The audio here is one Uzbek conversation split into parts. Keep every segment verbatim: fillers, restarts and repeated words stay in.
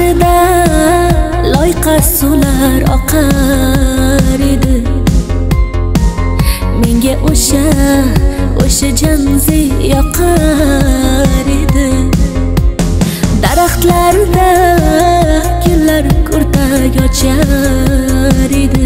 daraxtlarida loyqa suvlar oqar edi. Menga o'sha o'sha janzi yoqar edi. Daraxtlarda gullar kurtak ochar edi.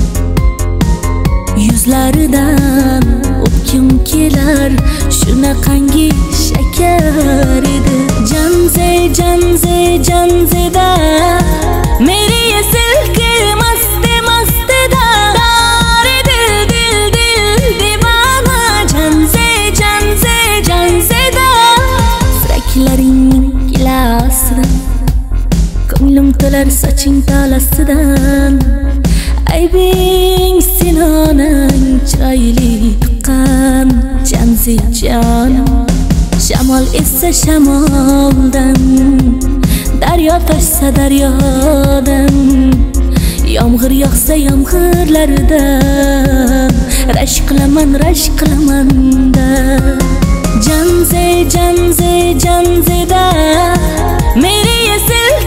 Yuzlaridan o'pkim kelar, shunaqangi shakar edi. Janze janze janzeda meri ye silke maste masteda dare dil dil dil divana. Janze janze janzeda suraklaring gilasidan ko'nglim to'lar soching tolasidan. Aybing sinonang chiroyli tuqqan janzi jonim. Shamol essa shamoldan, daryo toshsa daryodan, yomg'ir yog'sa yomg'irlaridan rashk qilaman rashk qilaman-da. Janze janze janzeda meri ye